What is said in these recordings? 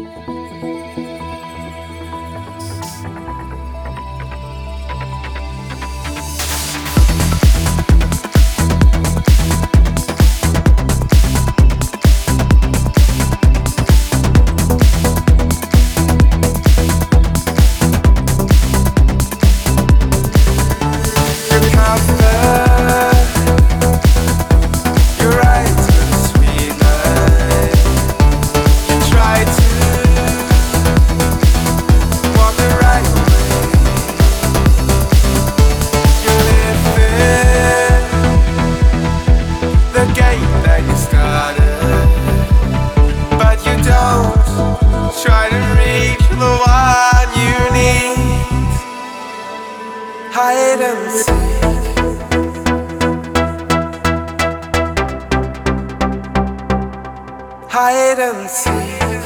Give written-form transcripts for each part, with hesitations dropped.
Try to reach the one you need. Hide and seek. Hide and seek.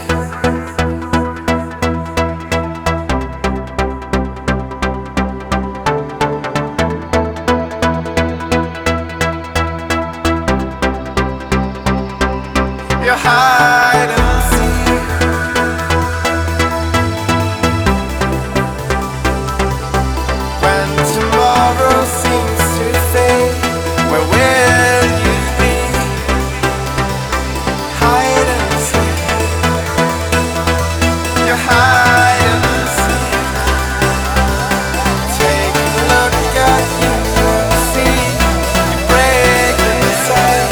You hide and seek. When tomorrow seems to fade, where will you be? Hide and seek. You hide and seek. Take a look at you and see you break inside.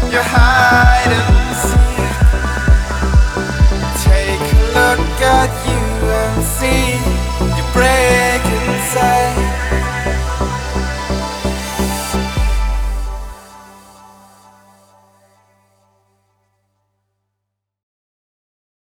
Got you.